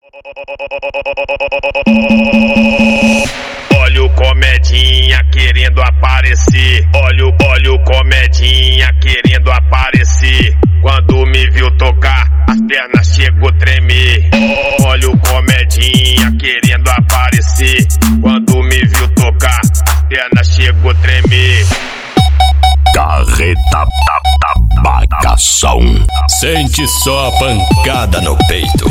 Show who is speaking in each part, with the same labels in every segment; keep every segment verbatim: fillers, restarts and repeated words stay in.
Speaker 1: Olha o comedinha querendo aparecer. Olha o, olha o comedinha querendo aparecer. Quando me viu tocar, as pernas chegou a tremer. Olha o comedinha querendo aparecer. Quando me viu tocar, as pernas chegou a tremer.
Speaker 2: Carreta Tabacação. Sente só a pancada no peito.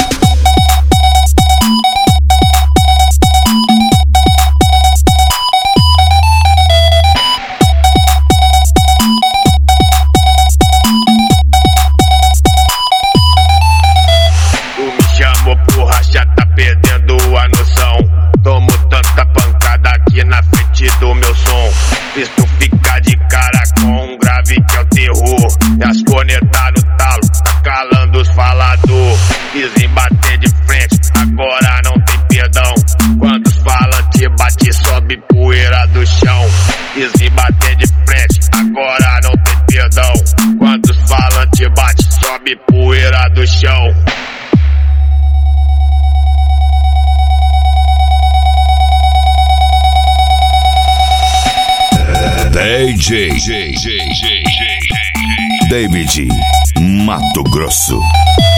Speaker 1: Chamou porra, já tá perdendo a noção. Tomo tanta pancada aqui na frente do meu som. Fiz tu ficar de cara com um grave que é o terror. E as cornetas no talo, tá calando os falador. Fiz em bater de frente, agora não tem perdão. Quando os falantes bate, sobe poeira do chão. Fiz em bater de frente, agora não tem perdão. Quando os falantes bate, sobe poeira do chão.
Speaker 2: D J David Mato Grosso.